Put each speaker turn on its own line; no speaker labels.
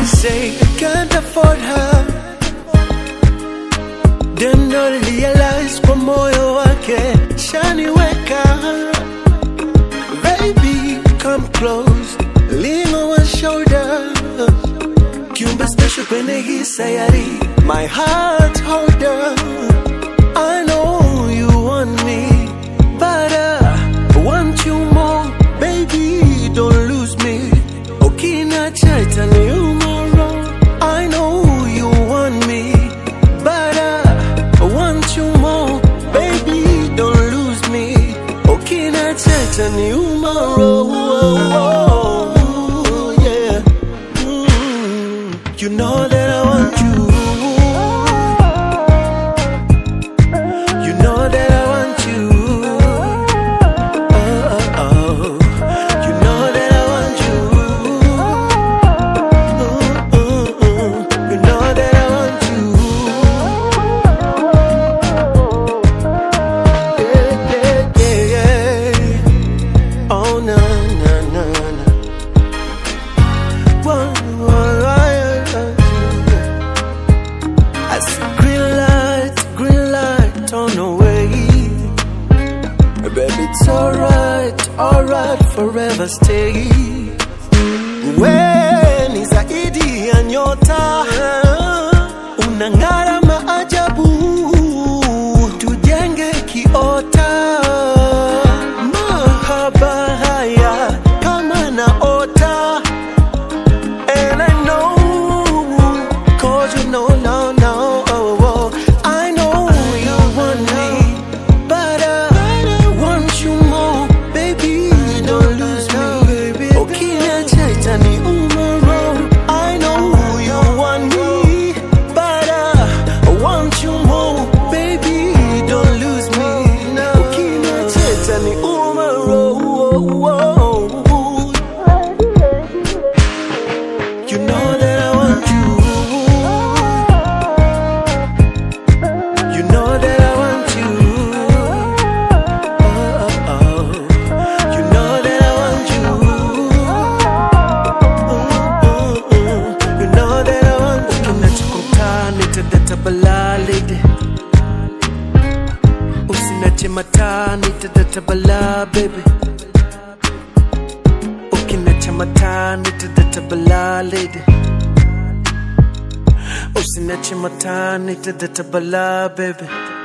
say I can't afford her. Them not realize kwa moyo wake shaniweka. Baby, come close, lean on my shoulder. Kiumbe special kwenye hii sayari, my heart holder. I know you want me, but I want you more. Baby, don't lose me. Okina chaita ni umaro. I know you want me, but I want you more. Baby, don't lose me. Okina chaita ni umaro. Yeah. You know that I want you. You know that I want you. You know that I want you. You know that I want you. Yeah, yeah, yeah. Oh, no, no, no, no. I see green light on the way. Baby, it's alright, forever stay. When is zaidi ya nyota, unang'ara maajabu, tujenge kiota. Mahaba haya kama naota. And I know, cause you know, no, I know you want me, but I want you more. Baby, don't lose me. Okina chaita ni umaro. I know you want me, but I want you more. Baby, don't lose me. Okina chaita ni umaro. You know that I want you. You know that I want you. You know that I want you. You know that I want you. Unachukuta nitadata bala lady. Usinache mata nitadata bala baby. Ukinacha mata nitadata bala lady. Usinache mata nitadata bala baby.